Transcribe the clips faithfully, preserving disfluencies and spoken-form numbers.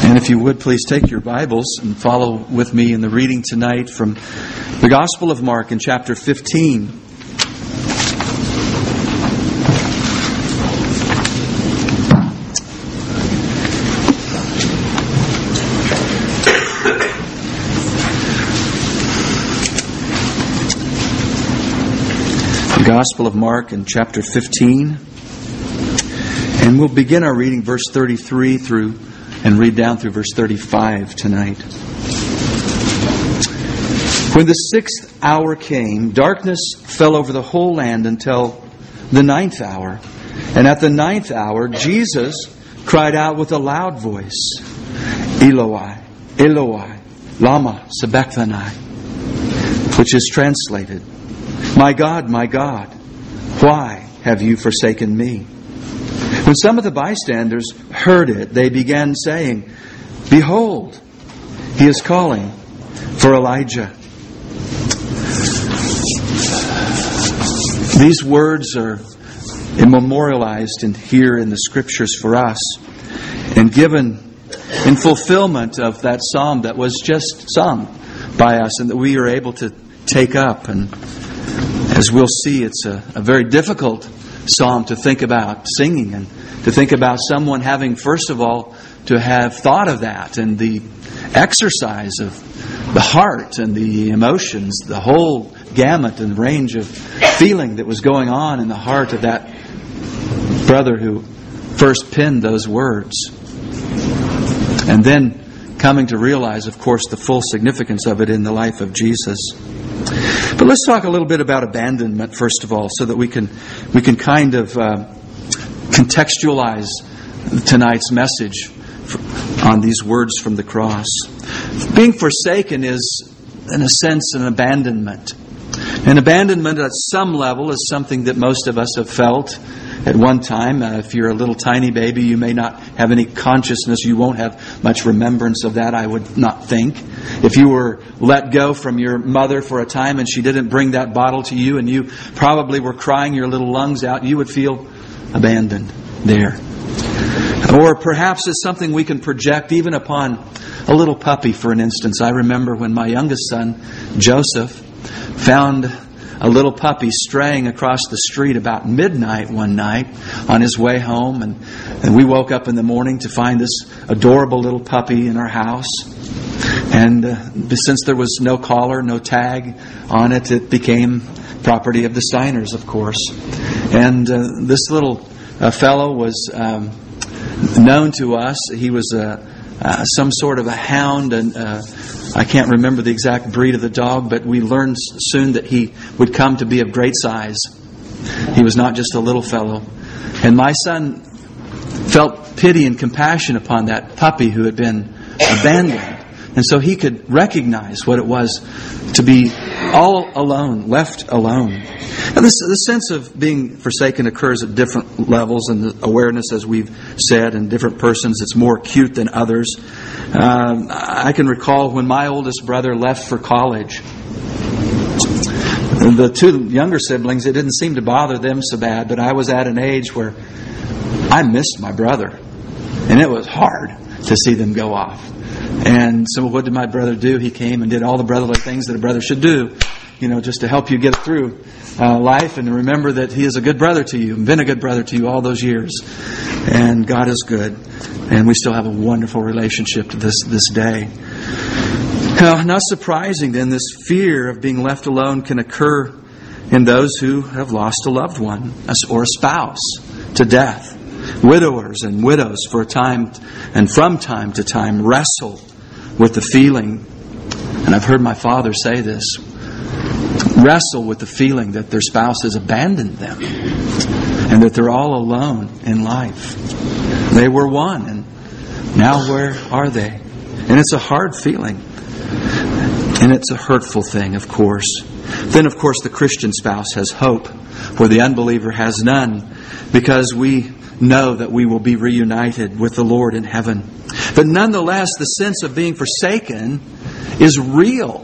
And if you would, please take your Bibles and follow with me in the reading tonight from the Gospel of Mark in chapter fifteen. The Gospel of Mark in chapter fifteen. And we'll begin our reading verse thirty-three through and read down through verse thirty-five tonight. When the sixth hour came, darkness fell over the whole land until the ninth hour. And at the ninth hour, Jesus cried out with a loud voice, Eloi, Eloi, lama sabachthani, which is translated, My God, my God, why have you forsaken me? When some of the bystanders heard it, they began saying, Behold, he is calling for Elijah. These words are memorialized in here in the Scriptures for us and given in fulfillment of that psalm that was just sung by us and that we are able to take up. And as we'll see, it's a, a very difficult psalm to think about singing and to think about someone having, first of all, to have thought of that and the exercise of the heart and the emotions, the whole gamut and range of feeling that was going on in the heart of that brother who first penned those words. And then coming to realize, of course, the full significance of it in the life of Jesus. But let's talk a little bit about abandonment, first of all, so that we can we can kind of uh, contextualize tonight's message on these words from the cross. Being forsaken is, in a sense, an abandonment. And abandonment at some level is something that most of us have felt at one time. Uh, if you're a little tiny baby, you may not have any consciousness. You won't have much remembrance of that, I would not think. If you were let go from your mother for a time and she didn't bring that bottle to you and you probably were crying your little lungs out, you would feel abandoned there. Or perhaps it's something we can project even upon a little puppy, for an instance. I remember when my youngest son, Joseph, found a little puppy straying across the street about midnight one night on his way home. And, and we woke up in the morning to find this adorable little puppy in our house. And uh, since there was no collar, no tag on it, it became property of the Steiners, of course. And uh, this little uh, fellow was um, known to us. He was uh, uh, some sort of a hound, and uh, I can't remember the exact breed of the dog, but we learned soon that he would come to be of great size. He was not just a little fellow. And my son felt pity and compassion upon that puppy who had been abandoned. And so he could recognize what it was to be all alone, left alone. Now this, the sense of being forsaken occurs at different levels, and the awareness, as we've said, in different persons, it's more acute than others. Um, I can recall when my oldest brother left for college. The two younger siblings, it didn't seem to bother them so bad, but I was at an age where I missed my brother. And it was hard to see them go off. And so what did my brother do? He came and did all the brotherly things that a brother should do, you know, just to help you get through uh, life and remember that he is a good brother to you and been a good brother to you all those years. And God is good. And we still have a wonderful relationship to this, this day. Now, not surprising then, this fear of being left alone can occur in those who have lost a loved one or a spouse to death. Widowers and widows for a time and from time to time wrestle with the feeling, and I've heard my father say this, wrestle with the feeling that their spouse has abandoned them and that they're all alone in life. They were one, and now where are they? And it's a hard feeling. And it's a hurtful thing, of course. Then, of course, the Christian spouse has hope, where the unbeliever has none, because we know that we will be reunited with the Lord in heaven. But nonetheless, the sense of being forsaken is real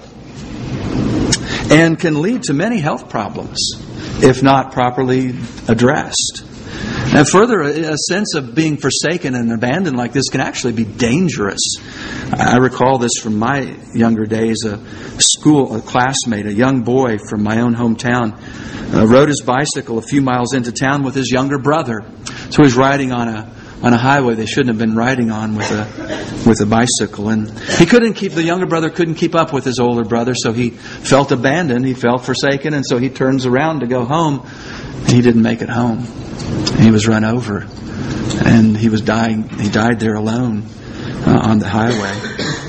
and can lead to many health problems if not properly addressed. And further, a sense of being forsaken and abandoned like this can actually be dangerous. I recall this from my younger days. A school, a classmate, a young boy from my own hometown, uh, rode his bicycle a few miles into town with his younger brother. So he was riding on a on a highway they shouldn't have been riding on with a with a bicycle, and he couldn't keep the younger brother couldn't keep up with his older brother, so he felt abandoned, he felt forsaken, and so he turns around to go home. He didn't make it home. He was run over, and he was dying. He died there alone uh, on the highway,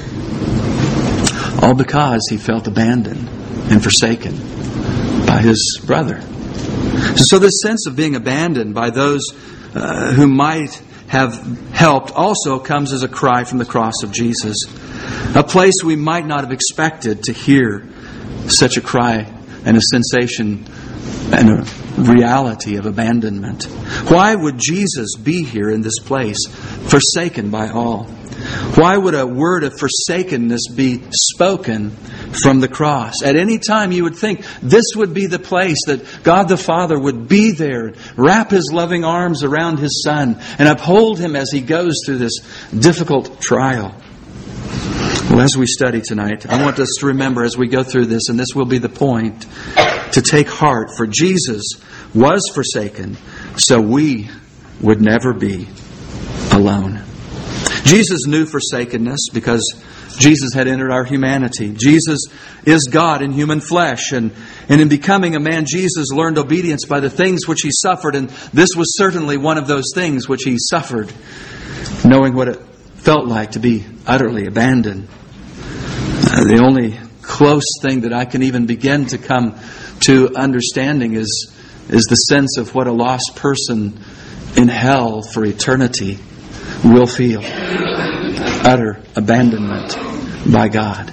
all because he felt abandoned and forsaken by his brother. So this sense of being abandoned by those uh, who might have helped also comes as a cry from the cross of Jesus. A place we might not have expected to hear such a cry and a sensation and a reality of abandonment. Why would Jesus be here in this place, forsaken by all? Why would a word of forsakenness be spoken from the cross? At any time you would think this would be the place that God the Father would be there, wrap His loving arms around His Son, and uphold Him as He goes through this difficult trial. Well, as we study tonight, I want us to remember as we go through this, and this will be the point, to take heart, for Jesus was forsaken, so we would never be alone. Jesus knew forsakenness because Jesus had entered our humanity. Jesus is God in human flesh, and, and in becoming a man, Jesus learned obedience by the things which He suffered, and this was certainly one of those things which He suffered, knowing what it felt like to be utterly abandoned. Uh, the only close thing that I can even begin to come to understanding is, is the sense of what a lost person in hell for eternity will feel. Utter abandonment by God.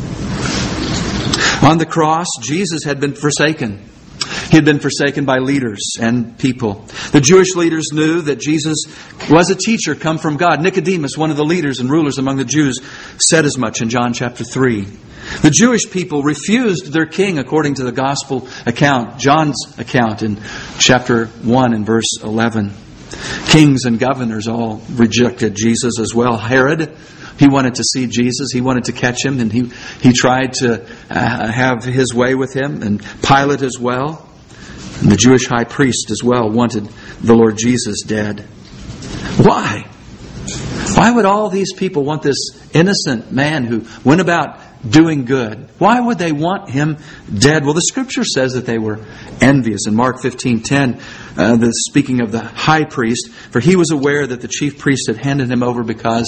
On the cross, Jesus had been forsaken. He had been forsaken by leaders and people. The Jewish leaders knew that Jesus was a teacher come from God. Nicodemus, one of the leaders and rulers among the Jews, said as much in John chapter three. The Jewish people refused their king according to the gospel account, John's account in chapter one and verse eleven. Kings and governors all rejected Jesus as well. Herod, he wanted to see Jesus. He wanted to catch Him, and he, he tried to uh, have his way with Him. And Pilate as well. And the Jewish high priest as well wanted the Lord Jesus dead. Why? Why would all these people want this innocent man who went about doing good? Why would they want Him dead? Well, the Scripture says that they were envious. In Mark fifteen ten, uh, the, speaking of the high priest, for he was aware that the chief priest had handed him over because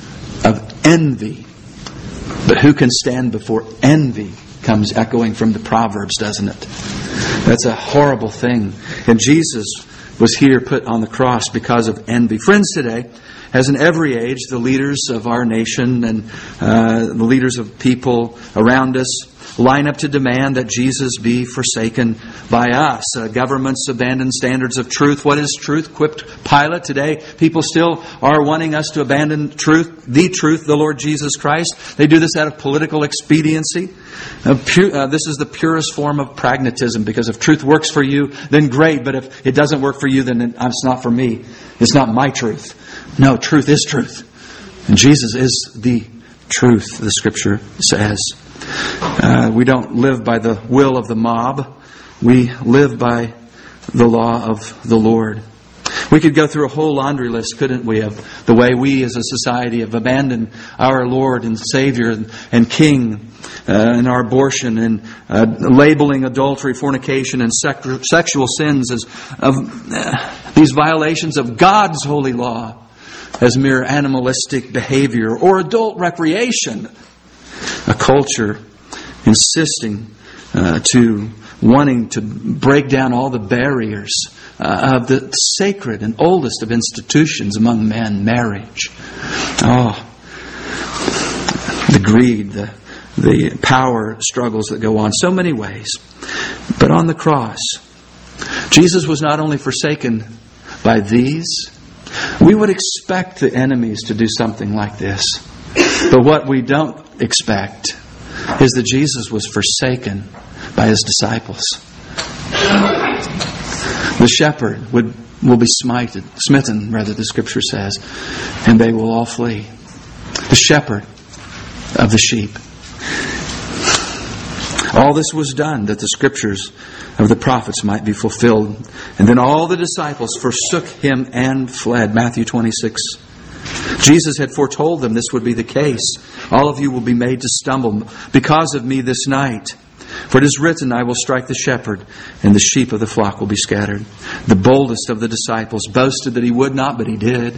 of envy. But who can stand before envy? Comes echoing from the Proverbs, doesn't it? That's a horrible thing. And Jesus was here put on the cross because of envy. Friends, today, as in every age, the leaders of our nation and uh, the leaders of people around us line up to demand that Jesus be forsaken by us. Uh, governments abandon standards of truth. What is truth? Quipped Pilate. Today, people still are wanting us to abandon truth, the truth, the Lord Jesus Christ. They do this out of political expediency. Uh, pu- uh, this is the purest form of pragmatism, because if truth works for you, then great. But if it doesn't work for you, then it's not for me. It's not my truth. No, truth is truth. And Jesus is the truth, the Scripture says. Uh, we don't live by the will of the mob. We live by the law of the Lord. We could go through a whole laundry list, couldn't we, of the way we as a society have abandoned our Lord and Savior and, and King uh, in our abortion and uh, labeling adultery, fornication, and sec- sexual sins as of uh, these violations of God's holy law as mere animalistic behavior or adult recreation. A culture insisting uh, to wanting to break down all the barriers uh, of the sacred and oldest of institutions among men, marriage. Oh, the greed, the, the power struggles that go on so many ways. But on the cross, Jesus was not only forsaken by these. We would expect the enemies to do something like this. But what we don't expect is that Jesus was forsaken by His disciples. The shepherd would will be smited, smitten, rather, the Scripture says, and they will all flee. The shepherd of the sheep. All this was done that the Scriptures of the prophets might be fulfilled. And then all the disciples forsook Him and fled. Matthew twenty-six. Jesus had foretold them this would be the case. All of you will be made to stumble because of me this night. For it is written, I will strike the shepherd, and the sheep of the flock will be scattered. The boldest of the disciples boasted that he would not, but he did.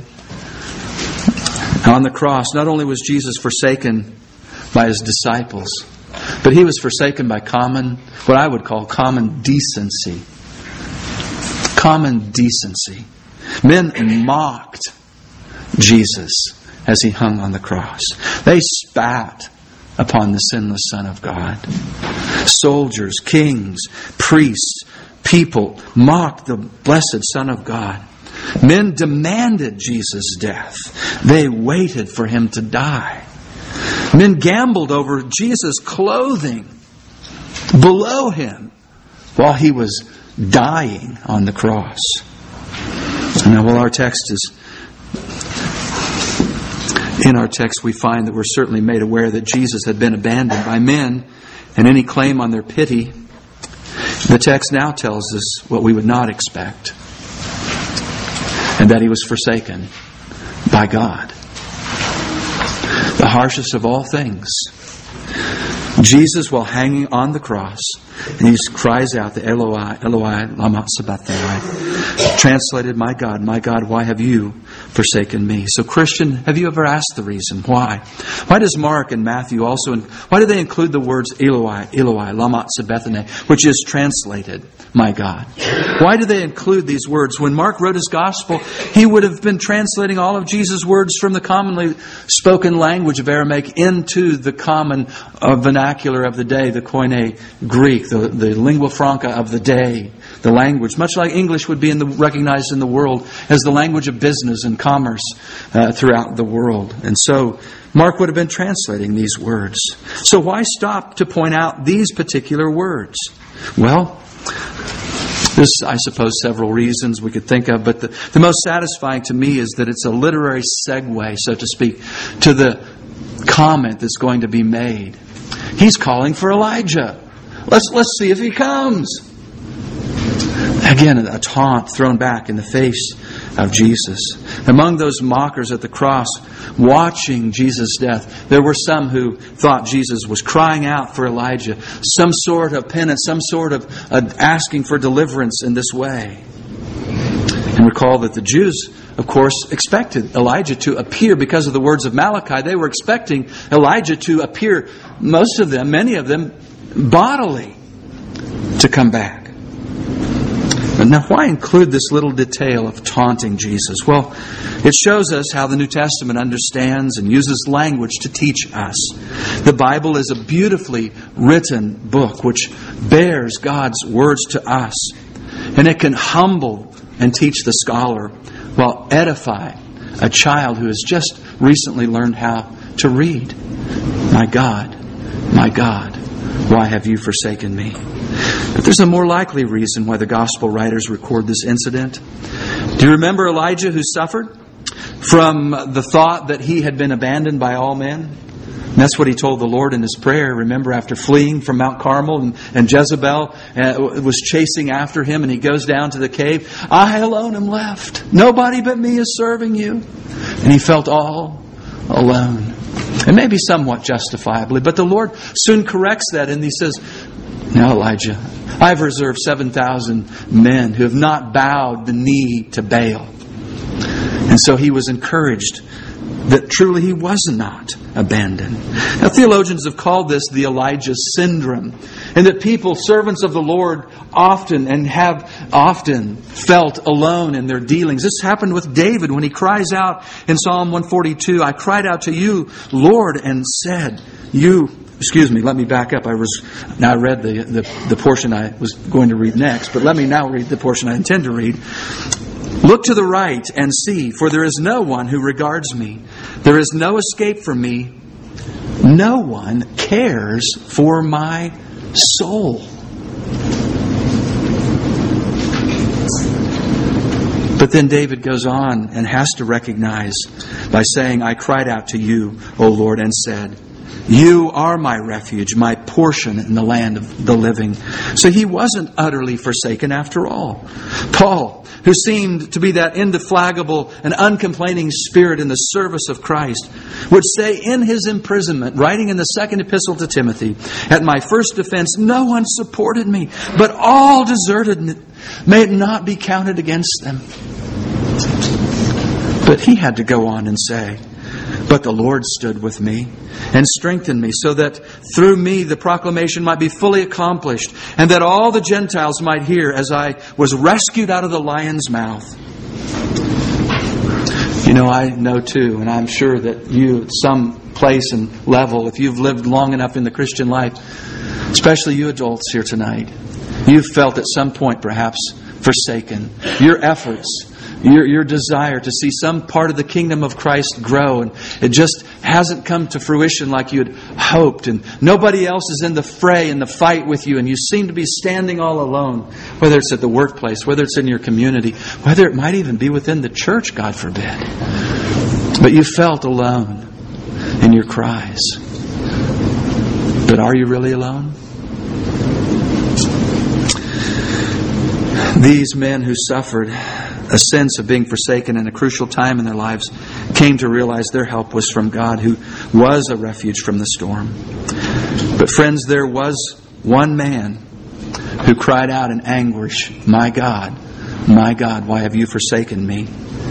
On the cross, not only was Jesus forsaken by His disciples, but He was forsaken by common, what I would call common decency. Common decency. Men mocked Jesus as He hung on the cross. They spat upon the sinless Son of God. Soldiers, kings, priests, people mocked the blessed Son of God. Men demanded Jesus' death. They waited for Him to die. Men gambled over Jesus' clothing below Him while He was dying on the cross. Now, while our text is in our text, we find that we're certainly made aware that Jesus had been abandoned by men and any claim on their pity. The text now tells us what we would not expect, and that He was forsaken by God. The harshest of all things. Jesus, while hanging on the cross, and He cries out, the Eloi, Eloi, lama sabachthani, translated, my God, my God, why have you forsaken me? So, Christian, have you ever asked the reason why? Why does Mark and Matthew also, why do they include the words Eloi, Eloi, lama sabachthani, which is translated, my God? Why do they include these words? When Mark wrote his gospel, he would have been translating all of Jesus' words from the commonly spoken language of Aramaic into the common uh, vernacular of the day, the Koine Greek, the, the lingua franca of the day, the language, much like English would be in the, recognized in the world as the language of business and commerce uh, throughout the world. And so Mark would have been translating these words. So why stop to point out these particular words? Well, there's, I suppose, several reasons we could think of, but the, the most satisfying to me is that it's a literary segue, so to speak, to the comment that's going to be made. He's calling for Elijah. Let's let's see if he comes. Again, a taunt thrown back in the face of Jesus. Among those mockers at the cross, watching Jesus' death, there were some who thought Jesus was crying out for Elijah, some sort of penance, some sort of uh, asking for deliverance in this way. And recall that the Jews, of course, expected Elijah to appear because of the words of Malachi. They were expecting Elijah to appear, most of them, many of them, bodily, to come back. Now, why include this little detail of taunting Jesus? Well, it shows us how the New Testament understands and uses language to teach us. The Bible is a beautifully written book which bears God's words to us. And it can humble and teach the scholar while edify a child who has just recently learned how to read. My God, my God, why have you forsaken me? But there's a more likely reason why the gospel writers record this incident. Do you remember Elijah who suffered from the thought that he had been abandoned by all men? And that's what he told the Lord in his prayer. Remember, after fleeing from Mount Carmel and, and Jezebel uh, was chasing after him, and he goes down to the cave. I alone am left. Nobody but me is serving you. And he felt all alone. And maybe somewhat justifiably. But the Lord soon corrects that, and He says, now, Elijah, I've reserved seven thousand men who have not bowed the knee to Baal. And so he was encouraged that truly he was not abandoned. Now, theologians have called this the Elijah syndrome, and that people, servants of the Lord, often and have often felt alone in their dealings. This happened with David when he cries out in Psalm one forty-two, I cried out to you, Lord, and said, you... Excuse me, let me back up. I was now I read the, the, the portion I was going to read next, but let me now read the portion I intend to read. Look to the right and see, for there is no one who regards me. There is no escape from me. No one cares for my soul. But then David goes on and has to recognize by saying, I cried out to you, O Lord, and said, you are my refuge, my portion in the land of the living. So he wasn't utterly forsaken after all. Paul, who seemed to be that indefatigable and uncomplaining spirit in the service of Christ, would say in his imprisonment, writing in the second epistle to Timothy, at my first defense, no one supported me, but all deserted me. May it not be counted against them. But he had to go on and say, but the Lord stood with me and strengthened me, so that through me the proclamation might be fully accomplished, and that all the Gentiles might hear as I was rescued out of the lion's mouth. You know, I know too, and I'm sure that you at some place and level, if you've lived long enough in the Christian life, especially you adults here tonight, you've felt at some point perhaps forsaken. Your efforts, Your, your desire to see some part of the kingdom of Christ grow, and it just hasn't come to fruition like you had hoped, and nobody else is in the fray and the fight with you, and you seem to be standing all alone, whether it's at the workplace, whether it's in your community, whether it might even be within the church, God forbid. But you felt alone in your cries. But are you really alone? These men who suffered a sense of being forsaken in a crucial time in their lives came to realize their help was from God, who was a refuge from the storm. But friends, there was one man who cried out in anguish, my God, my God, why have you forsaken me?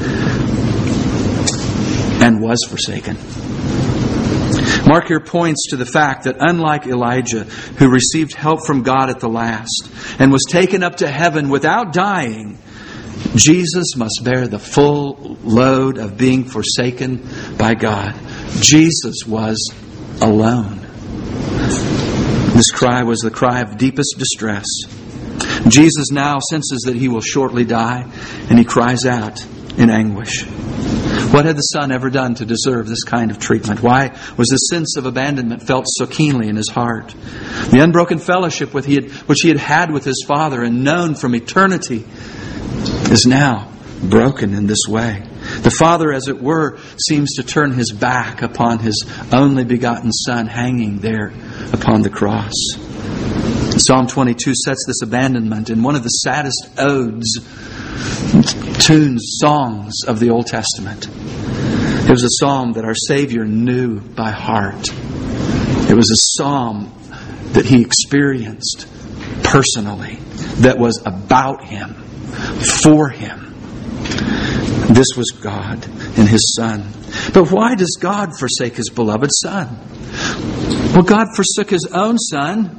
And was forsaken. Mark here points to the fact that unlike Elijah, who received help from God at the last and was taken up to heaven without dying, Jesus must bear the full load of being forsaken by God. Jesus was alone. This cry was the cry of deepest distress. Jesus now senses that he will shortly die, and he cries out in anguish. What had the Son ever done to deserve this kind of treatment? Why was the sense of abandonment felt so keenly in his heart? The unbroken fellowship which he had, which he had had with his Father and known from eternity is now broken in this way. The Father, as it were, seems to turn his back upon his only begotten Son hanging there upon the cross. Psalm twenty-two sets this abandonment in one of the saddest odes, tunes, songs of the Old Testament. It was a psalm that our Savior knew by heart. It was a psalm that he experienced personally, that was about him, for him. This was God and his Son. But why does God forsake his beloved Son? Well, God forsook his own Son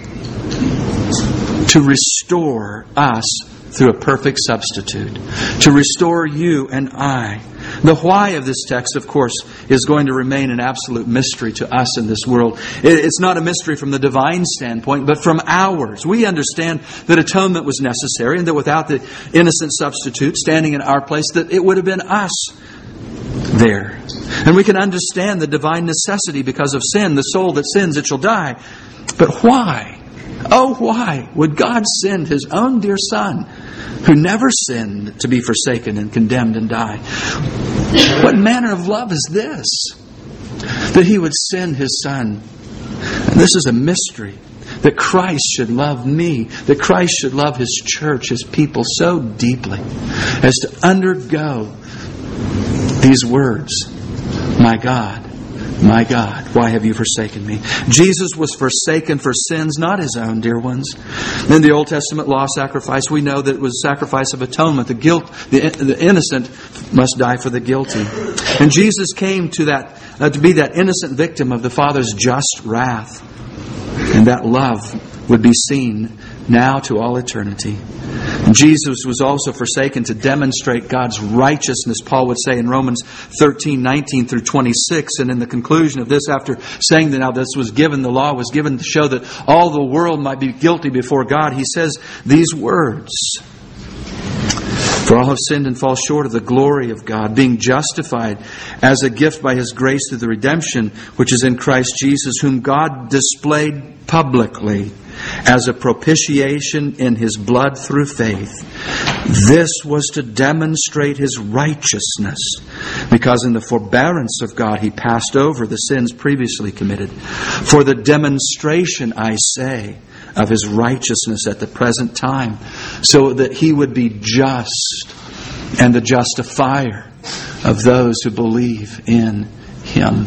to restore us through a perfect substitute, to restore you and I. The why of this text, of course, is going to remain an absolute mystery to us in this world. It's not a mystery from the divine standpoint, but from ours. We understand that atonement was necessary, and that without the innocent substitute standing in our place, that it would have been us there. And we can understand the divine necessity because of sin. The soul that sins, it shall die. But why? Oh, why would God send his own dear Son, who never sinned, to be forsaken and condemned and die? What manner of love is this? That he would send his Son. And this is a mystery. That Christ should love me. That Christ should love his church, his people, so deeply as to undergo these words. My God, my God, why have you forsaken me? Jesus was forsaken for sins, not his own, dear ones. In the Old Testament law sacrifice, we know that it was a sacrifice of atonement. The guilt, the, the innocent must die for the guilty. And Jesus came to that uh, to be that innocent victim of the Father's just wrath. And that love would be seen now to all eternity. And Jesus was also forsaken to demonstrate God's righteousness, Paul would say in Romans thirteen, nineteen through twenty-six. And in the conclusion of this, after saying that now this was given, the law was given to show that all the world might be guilty before God, he says these words. For all have sinned and fall short of the glory of God, being justified as a gift by his grace through the redemption which is in Christ Jesus, whom God displayed publicly as a propitiation in His blood through faith. This was to demonstrate His righteousness, because in the forbearance of God He passed over the sins previously committed. For the demonstration, I say, of His righteousness at the present time, so that He would be just and the justifier of those who believe in Him.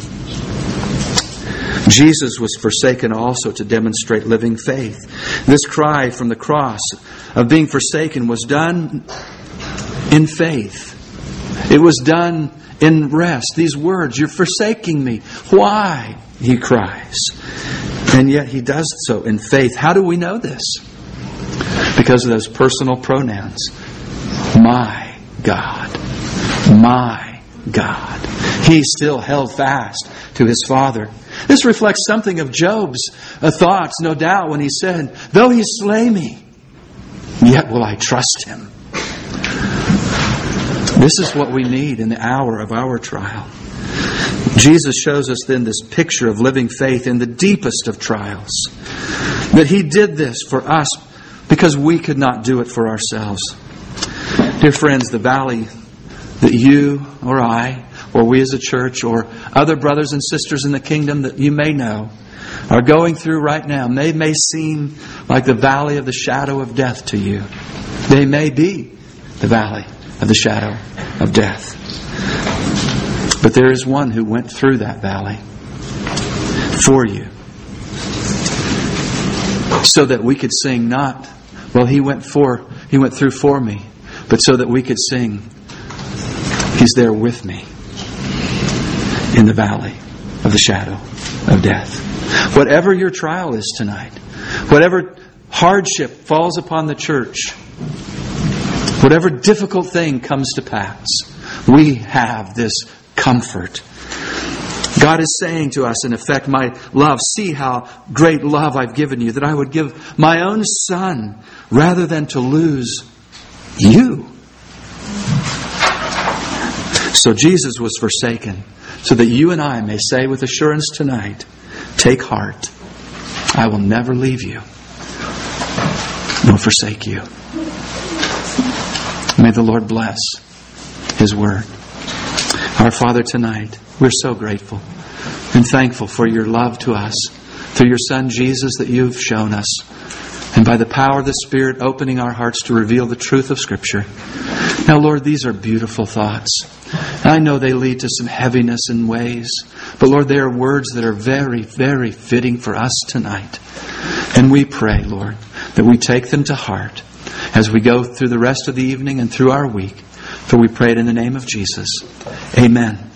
Jesus was forsaken also to demonstrate living faith. This cry from the cross of being forsaken was done in faith. It was done in rest. These words, "You're forsaking me. Why?" He cries. And yet He does so in faith. How do we know this? Because of those personal pronouns. My God. My God. He still held fast to His Father. This reflects something of Job's thoughts, no doubt, when he said, "Though He slay me, yet will I trust Him." This is what we need in the hour of our trial. Jesus shows us then this picture of living faith in the deepest of trials. That He did this for us because we could not do it for ourselves. Dear friends, the valley that you or I, or we as a church, or other brothers and sisters in the kingdom that you may know, are going through right now, they may seem like the valley of the shadow of death to you. They may be the valley of the shadow of death. But there is one who went through that valley for you, so that we could sing not, well, He went for, He went through for me, but so that we could sing, He's there with me in the valley of the shadow of death. Whatever your trial is tonight, whatever hardship falls upon the church, whatever difficult thing comes to pass, we have this comfort. God is saying to us, in effect, my love, see how great love I've given you, that I would give my own Son rather than to lose you. So Jesus was forsaken, so that you and I may say with assurance tonight, take heart, I will never leave you nor forsake you. May the Lord bless His word. Our Father, tonight, we're so grateful and thankful for your love to us through your Son Jesus that you've shown us, and by the power of the Spirit opening our hearts to reveal the truth of Scripture. Now, Lord, these are beautiful thoughts. I know they lead to some heaviness in ways, but Lord, they are words that are very, very fitting for us tonight. And we pray, Lord, that we take them to heart as we go through the rest of the evening and through our week. For we pray it in the name of Jesus. Amen.